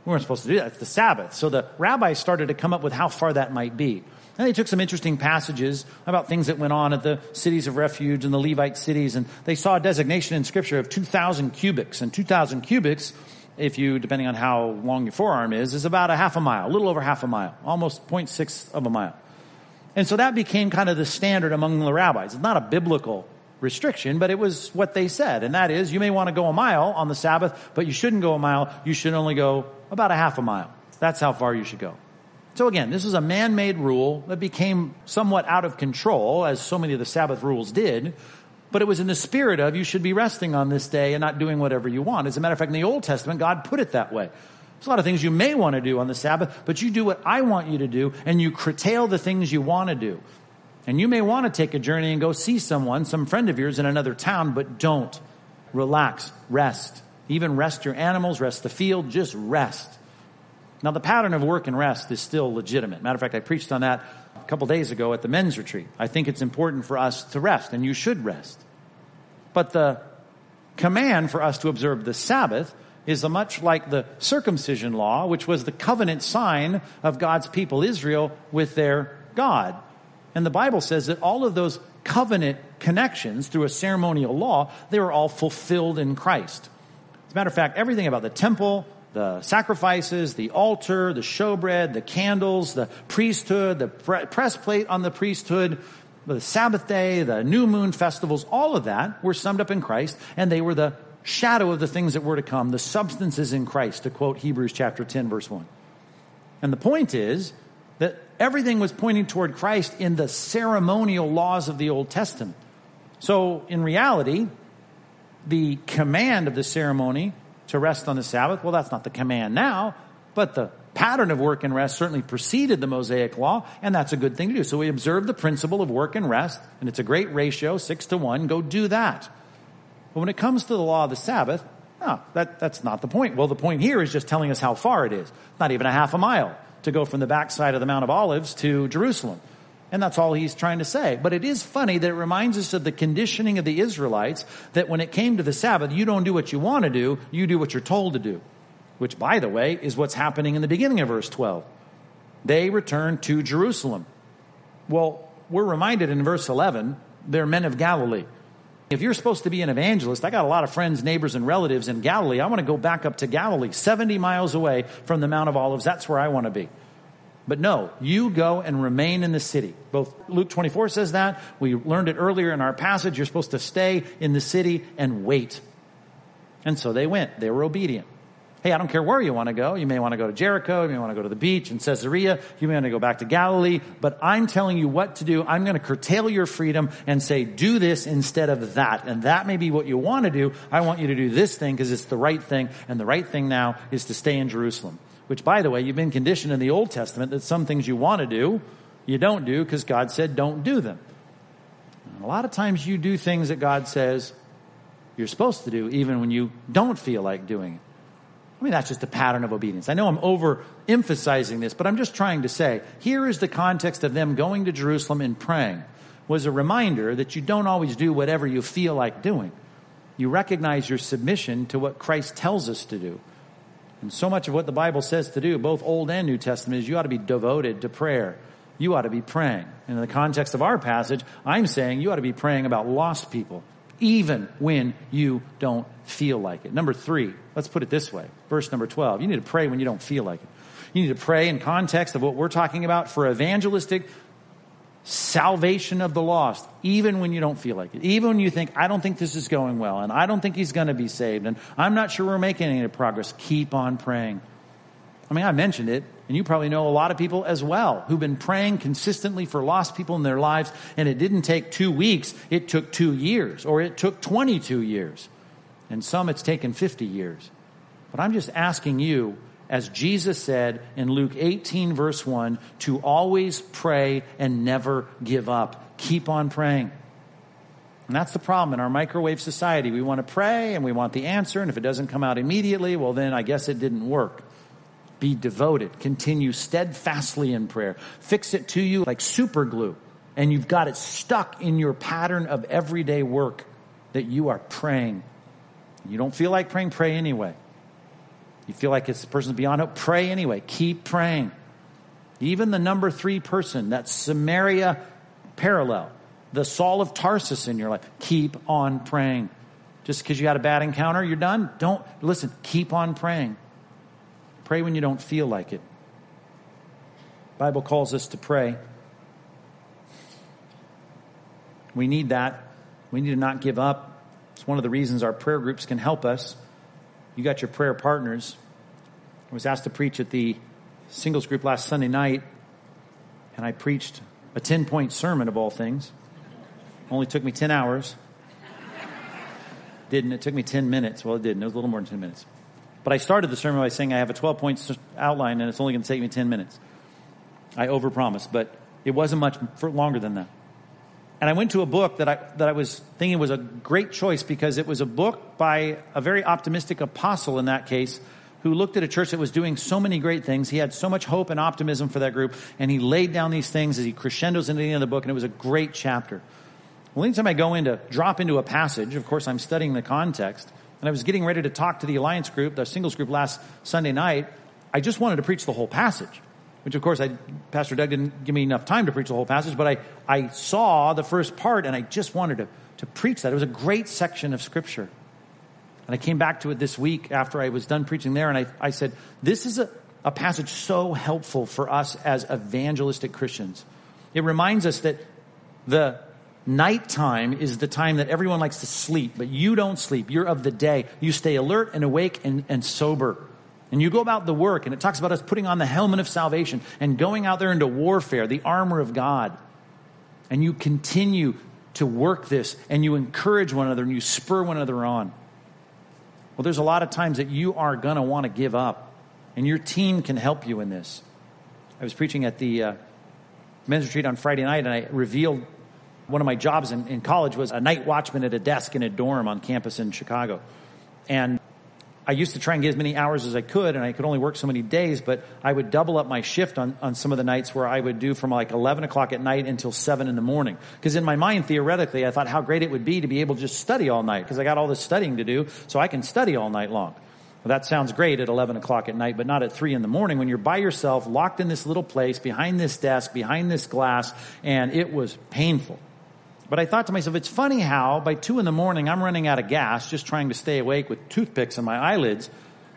We weren't supposed to do that. It's the Sabbath. So the rabbis started to come up with how far that might be. And they took some interesting passages about things that went on at the cities of refuge and the Levite cities, and they saw a designation in Scripture of two thousand cubits. And two thousand cubits, if you, depending on how long your forearm is, is about a half a mile, a little over half a mile, almost zero point six of a mile. And so that became kind of the standard among the rabbis. It's not a biblical restriction, but it was what they said. And that is, you may want to go a mile on the Sabbath, but you shouldn't go a mile. You should only go about a half a mile. That's how far you should go. So again, this is a man-made rule that became somewhat out of control, as so many of the Sabbath rules did, but it was in the spirit of you should be resting on this day and not doing whatever you want. As a matter of fact, in the Old Testament, God put it that way. There's a lot of things you may want to do on the Sabbath, but you do what I want you to do, and you curtail the things you want to do. And you may want to take a journey and go see someone, some friend of yours in another town, but don't. Relax, rest. Even rest your animals, rest the field, just rest. Now, the pattern of work and rest is still legitimate. Matter of fact, I preached on that a couple days ago at the men's retreat. I think it's important for us to rest, and you should rest. But the command for us to observe the Sabbath is a much like the circumcision law, which was the covenant sign of God's people Israel with their God. And the Bible says that all of those covenant connections through a ceremonial law, they were all fulfilled in Christ. As a matter of fact, everything about the temple, the sacrifices, the altar, the showbread, the candles, the priesthood, the breastplate on the priesthood, the Sabbath day, the new moon festivals, all of that were summed up in Christ, and they were the shadow of the things that were to come, the substances in Christ, to quote Hebrews chapter ten, verse one. And the point is that everything was pointing toward Christ in the ceremonial laws of the Old Testament. So in reality, the command of the ceremony to rest on the Sabbath, well, that's not the command now, but the pattern of work and rest certainly preceded the Mosaic law, and that's a good thing to do. So we observe the principle of work and rest, and it's a great ratio, six to one. Go do that. But when it comes to the law of the Sabbath, no, that, that's not the point. Well, the point here is just telling us how far it is. Not even a half a mile to go from the backside of the Mount of Olives to Jerusalem. And that's all he's trying to say. But it is funny that it reminds us of the conditioning of the Israelites, that when it came to the Sabbath, you don't do what you want to do, you do what you're told to do. Which, by the way, is what's happening in the beginning of verse twelve. They return to Jerusalem. Well, we're reminded in verse eleven, they're men of Galilee. If you're supposed to be an evangelist, I got a lot of friends, neighbors, and relatives in Galilee. I want to go back up to Galilee, seventy miles away from the Mount of Olives. That's where I want to be. But no, you go and remain in the city. Both Luke twenty-four says that. We learned it earlier in our passage. You're supposed to stay in the city and wait. And so they went. They were obedient. Hey, I don't care where you want to go. You may want to go to Jericho. You may want to go to the beach in Caesarea. You may want to go back to Galilee. But I'm telling you what to do. I'm going to curtail your freedom and say, do this instead of that. And that may be what you want to do. I want you to do this thing because it's the right thing. And the right thing now is to stay in Jerusalem. Which, by the way, you've been conditioned in the Old Testament that some things you want to do, you don't do because God said don't do them. And a lot of times you do things that God says you're supposed to do even when you don't feel like doing it. I mean, that's just a pattern of obedience. I know I'm overemphasizing this, but I'm just trying to say, here is the context of them going to Jerusalem and praying, was a reminder that you don't always do whatever you feel like doing. You recognize your submission to what Christ tells us to do. And so much of what the Bible says to do, both Old and New Testament, is you ought to be devoted to prayer. You ought to be praying. And in the context of our passage, I'm saying you ought to be praying about lost people, even when you don't feel like it. Number three, let's put it this way. Verse number twelve. You need to pray when you don't feel like it. You need to pray in context of what we're talking about for evangelistic salvation of the lost, even when you don't feel like it. Even when you think, I don't think this is going well, and I don't think he's going to be saved, and I'm not sure we're making any progress. Keep on praying. I mean, I mentioned it, and you probably know a lot of people as well who've been praying consistently for lost people in their lives, and it didn't take two weeks. It took two years, or it took twenty-two years. And some it's taken fifty years. But I'm just asking you, as Jesus said in Luke eighteen, verse one, to always pray and never give up. Keep on praying. And that's the problem in our microwave society. We want to pray and we want the answer, and if it doesn't come out immediately, well, then I guess it didn't work. Be devoted. Continue steadfastly in prayer. Fix it to you like super glue, and you've got it stuck in your pattern of everyday work that you are praying. You don't feel like praying, pray anyway. You feel like it's the person's beyond hope? Pray anyway. Keep praying. Even the number three person, that Samaria parallel, the Saul of Tarsus in your life, keep on praying. Just because you had a bad encounter, you're done? Don't. Listen, keep on praying. Pray when you don't feel like it. The Bible calls us to pray. We need that. We need to not give up. It's one of the reasons our prayer groups can help us. You got your prayer partners. I was asked to preach at the singles group last Sunday night, and I preached a ten-point sermon of all things. Only took me ten hours. Didn't. It took me ten minutes. Well, it didn't. It was a little more than ten minutes. But I started the sermon by saying I have a twelve-point outline, and it's only going to take me ten minutes. I overpromised, but it wasn't much for longer than that. And I went to a book that I that I was thinking was a great choice because it was a book by a very optimistic apostle in that case who looked at a church that was doing so many great things. He had so much hope and optimism for that group, and he laid down these things as he crescendos into the end of the book, and it was a great chapter. Well, anytime I go in to drop into a passage, of course, I'm studying the context, and I was getting ready to talk to the Alliance group, the singles group last Sunday night. I just wanted to preach the whole passage, which, of course, I, Pastor Doug didn't give me enough time to preach the whole passage, but I, I saw the first part, and I just wanted to, to preach that. It was a great section of Scripture. And I came back to it this week after I was done preaching there, and I, I said, this is a, a passage so helpful for us as evangelistic Christians. It reminds us that the nighttime is the time that everyone likes to sleep, but you don't sleep. You're of the day. You stay alert and awake and, and sober. And you go about the work, and it talks about us putting on the helmet of salvation and going out there into warfare, the armor of God. And you continue to work this, and you encourage one another, and you spur one another on. Well, there's a lot of times that you are going to want to give up, and your team can help you in this. I was preaching at the uh, men's retreat on Friday night, and I revealed one of my jobs in, in college was a night watchman at a desk in a dorm on campus in Chicago. And I used to try and get as many hours as I could, and I could only work so many days, but I would double up my shift on, on some of the nights where I would do from like eleven o'clock at night until seven in the morning. Because in my mind, theoretically, I thought how great it would be to be able to just study all night, because I got all this studying to do, so I can study all night long. Well, that sounds great at eleven o'clock at night, but not at three in the morning when you're by yourself, locked in this little place, behind this desk, behind this glass, and it was painful. But I thought to myself, it's funny how by two in the morning, I'm running out of gas, just trying to stay awake with toothpicks in my eyelids.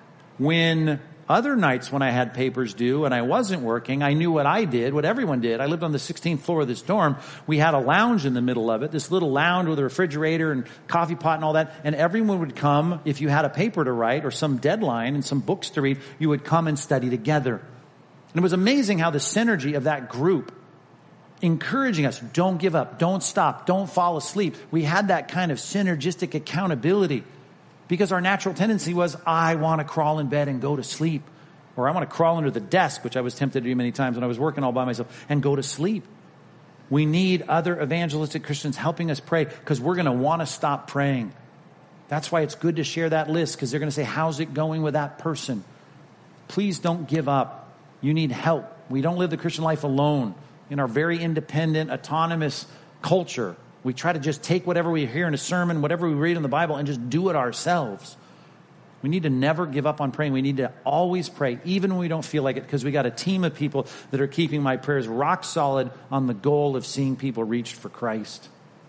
When other nights when I had papers due and I wasn't working, I knew what I did, what everyone did. I lived on the sixteenth floor of this dorm. We had a lounge in the middle of it, this little lounge with a refrigerator and coffee pot and all that. And everyone would come, if you had a paper to write or some deadline and some books to read, you would come and study together. And it was amazing how the synergy of that group encouraging us, don't give up, don't stop, don't fall asleep. We had that kind of synergistic accountability because our natural tendency was, I want to crawl in bed and go to sleep. Or I want to crawl under the desk, which I was tempted to do many times when I was working all by myself, and go to sleep. We need other evangelistic Christians helping us pray because we're going to want to stop praying. That's why it's good to share that list, because they're going to say, how's it going with that person? Please don't give up. You need help. We don't live the Christian life alone. In our very independent, autonomous culture, we try to just take whatever we hear in a sermon, whatever we read in the Bible, and just do it ourselves. We need to never give up on praying. We need to always pray, even when we don't feel like it, because we got a team of people that are keeping my prayers rock solid on the goal of seeing people reached for Christ.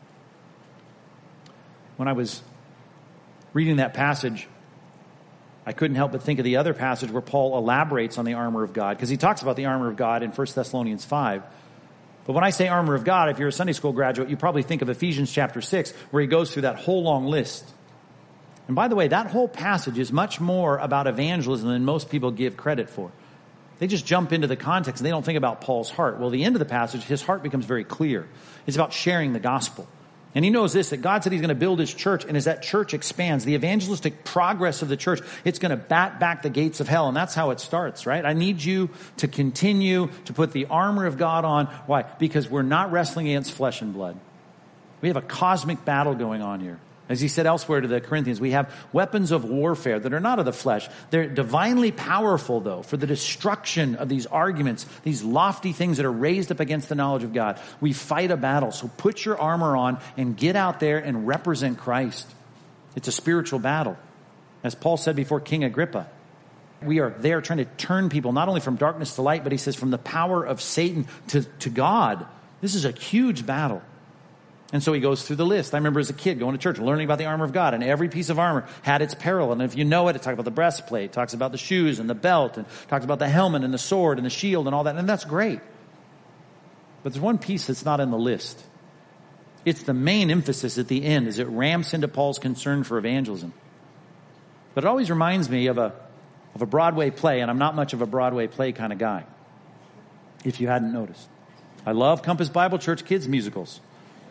When I was reading that passage, I couldn't help but think of the other passage where Paul elaborates on the armor of God, because he talks about the armor of God in First Thessalonians five. But when I say armor of God, if you're a Sunday school graduate, you probably think of Ephesians chapter six, where he goes through that whole long list. And by the way, that whole passage is much more about evangelism than most people give credit for. They just jump into the context and they don't think about Paul's heart. Well, the end of the passage, his heart becomes very clear. It's about sharing the gospel. And he knows this, that God said he's going to build his church, and as that church expands, the evangelistic progress of the church, it's going to bat back the gates of hell, and that's how it starts, right? I need you to continue to put the armor of God on. Why? Because we're not wrestling against flesh and blood. We have a cosmic battle going on here. As he said elsewhere to the Corinthians, we have weapons of warfare that are not of the flesh. They're divinely powerful, though, for the destruction of these arguments, these lofty things that are raised up against the knowledge of God. We fight a battle. So put your armor on and get out there and represent Christ. It's a spiritual battle. As Paul said before King Agrippa, We are there trying to turn people not only from darkness to light, but he says from the power of Satan to, to God. This is a huge battle. And so he goes through the list. I remember as a kid going to church, learning about the armor of God, and every piece of armor had its parallel. And if you know it, it talks about the breastplate, it talks about the shoes and the belt, and talks about the helmet and the sword and the shield and all that. And that's great. But there's one piece that's not in the list. It's the main emphasis at the end as it ramps into Paul's concern for evangelism. But it always reminds me of a, of a Broadway play, and I'm not much of a Broadway play kind of guy, if you hadn't noticed. I love Compass Bible Church kids musicals.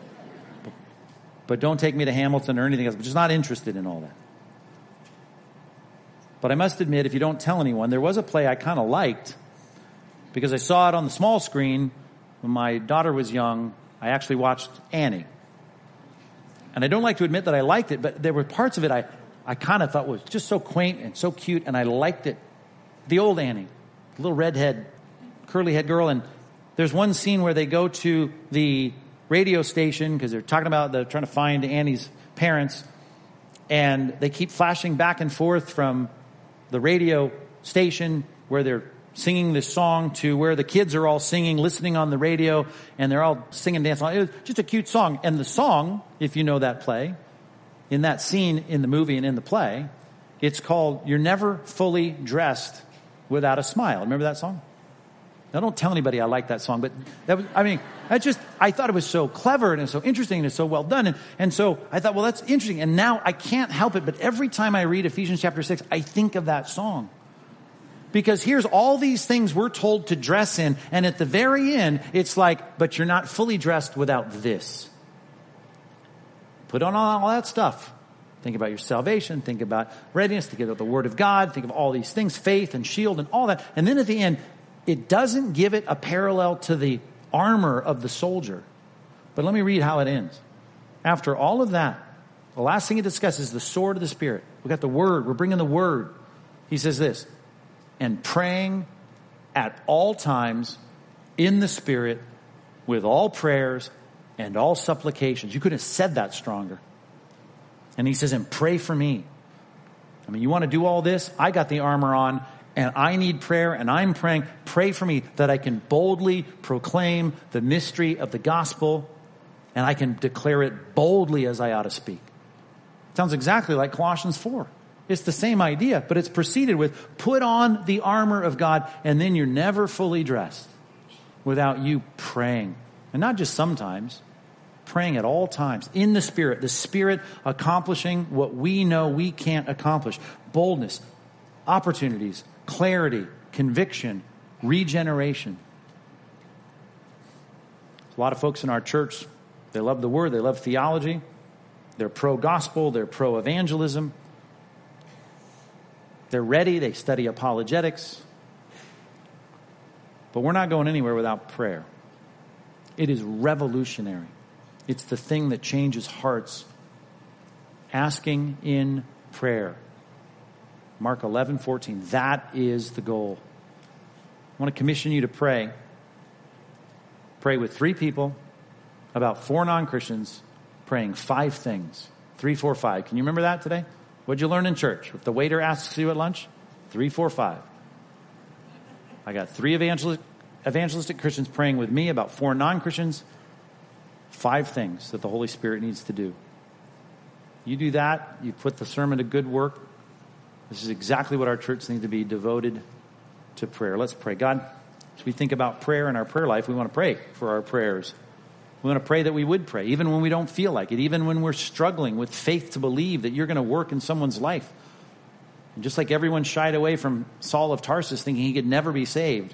But don't take me to Hamilton or anything else. I'm just not interested in all that. But I must admit, if you don't tell anyone, there was a play I kind of liked because I saw it on the small screen when my daughter was young. I actually watched Annie. And I don't like to admit that I liked it, but there were parts of it I, I kind of thought was just so quaint and so cute, and I liked it. The old Annie, the little redhead, curly-head girl. And there's one scene where they go to the radio station because they're talking about they're trying to find Annie's parents, and they keep flashing back and forth from the radio station where they're singing this song to where the kids are all singing, listening on the radio, and they're all singing, dancing. It was just a cute song. And the song, if you know that play, in that scene in the movie and in the play, it's called "You're Never Fully Dressed Without a Smile." Remember that song? Now, don't tell anybody I like that song, but that was, I mean, that just, I thought it was so clever and so interesting and it's so well done. And, and so I thought, well, that's interesting. And now I can't help it, but every time I read Ephesians chapter six, I think of that song. Because here's all these things we're told to dress in. And at the very end, it's like, but you're not fully dressed without this. Put on all that stuff. Think about your salvation. Think about readiness. Think about the Word of God. Think of all these things, faith and shield and all that. And then at the end, it doesn't give it a parallel to the armor of the soldier. But let me read how it ends. After all of that, the last thing it discusses is the sword of the Spirit. We got the Word. We're bringing the Word. He says this, and praying at all times in the Spirit with all prayers and all supplications. You could have said that stronger. And he says, and pray for me. I mean, you want to do all this? I got the armor on. And I need prayer, and I'm praying. Pray for me that I can boldly proclaim the mystery of the gospel, and I can declare it boldly as I ought to speak. Sounds exactly like Colossians four. It's the same idea, but it's preceded with, put on the armor of God, and then you're never fully dressed without you praying. And not just sometimes, praying at all times, in the Spirit. The Spirit accomplishing what we know we can't accomplish. Boldness, opportunities, clarity, conviction, regeneration. A lot of folks in our church, they love the Word, they love theology, they're pro-gospel, they're pro-evangelism, they're ready, they study apologetics, but we're not going anywhere without prayer. It is revolutionary. It's the thing that changes hearts. Asking in prayer. Mark eleven fourteen. That is the goal. I want to commission you to pray. Pray with three people, about four non-Christians, praying five things. Three, four, five. Can you remember that today? What'd you learn in church? If the waiter asks you at lunch, three, four, five. I got three evangelistic, evangelistic Christians praying with me, about four non-Christians, five things that the Holy Spirit needs to do. You do that, you put the sermon to good work. This is exactly what our church needs to be, devoted to prayer. Let's pray. God, as we think about prayer in our prayer life, we want to pray for our prayers. We want to pray that we would pray, even when we don't feel like it, even when we're struggling with faith to believe that you're going to work in someone's life. And just like everyone shied away from Saul of Tarsus thinking he could never be saved,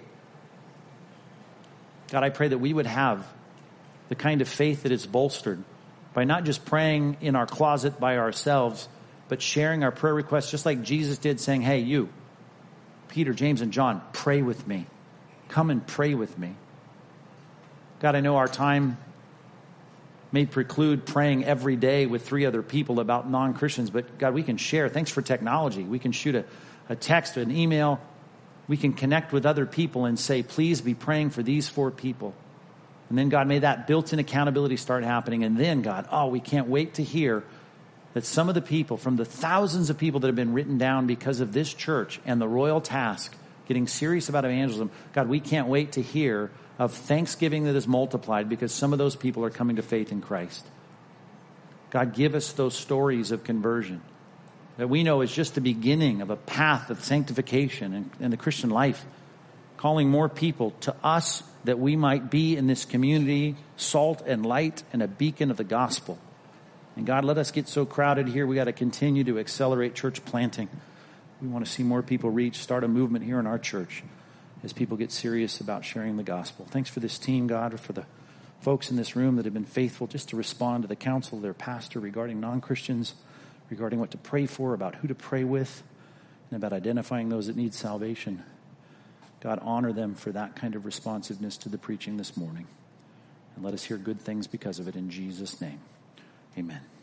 God, I pray that we would have the kind of faith that is bolstered by not just praying in our closet by ourselves, but sharing our prayer requests just like Jesus did, saying, hey, you, Peter, James, and John, pray with me. Come and pray with me. God, I know our time may preclude praying every day with three other people about non-Christians, but God, we can share. Thanks for technology. We can shoot a, a text, an email. We can connect with other people and say, please be praying for these four people. And then, God, may that built-in accountability start happening. And then, God, oh, we can't wait to hear that some of the people, from the thousands of people that have been written down because of this church and the royal task, getting serious about evangelism, God, we can't wait to hear of thanksgiving that is multiplied because some of those people are coming to faith in Christ. God, give us those stories of conversion that we know is just the beginning of a path of sanctification in, in the Christian life, calling more people to us that we might be in this community, salt and light and a beacon of the gospel. And God, let us get so crowded here, we got to continue to accelerate church planting. We want to see more people reach, start a movement here in our church as people get serious about sharing the gospel. Thanks for this team, God, for the folks in this room that have been faithful just to respond to the counsel of their pastor regarding non-Christians, regarding what to pray for, about who to pray with, and about identifying those that need salvation. God, honor them for that kind of responsiveness to the preaching this morning. And let us hear good things because of it in Jesus' name. Amen.